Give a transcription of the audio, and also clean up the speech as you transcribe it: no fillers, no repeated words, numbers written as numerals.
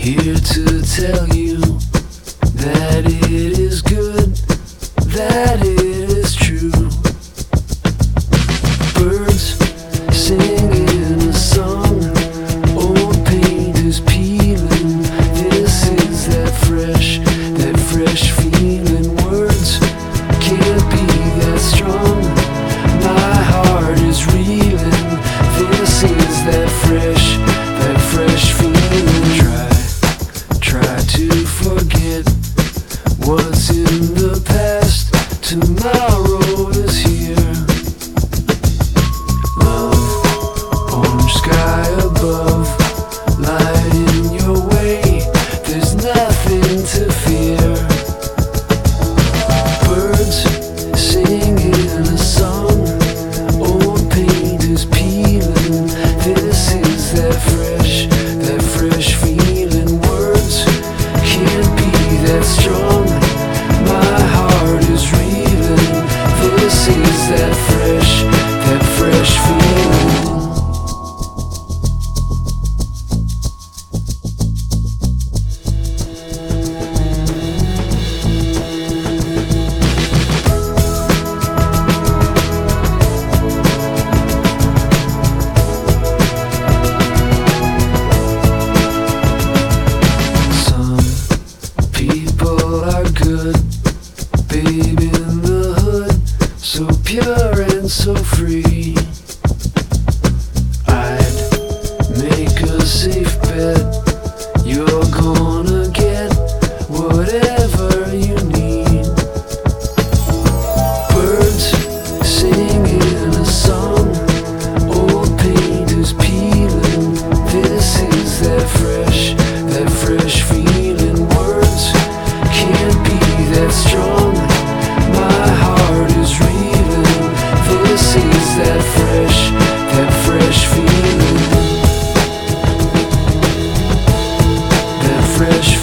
Here to tell you that it is good, that it is true. Birds singing a song, old paint is peeling. This is that fresh feeling. Words can't be that strong. My heart is reeling. This is that fresh feeling. Try to forget what's in the past. Tomorrow is here. Love, orange sky above, light in your way. There's nothing to fear. Birds singing a song, old paint is peeling. This is that fresh feeling. Words can't be that strong. My heart is reeling. This is that fresh feeling. People are good, babe in the hood, so pure and so free. I'd make a safe bet, you're gonna get whatever you need. Birds singing a song, old paint is peeling. This is that fresh feeling. Words can't be that strong. My heart is reeling. This is that fresh feeling. That fresh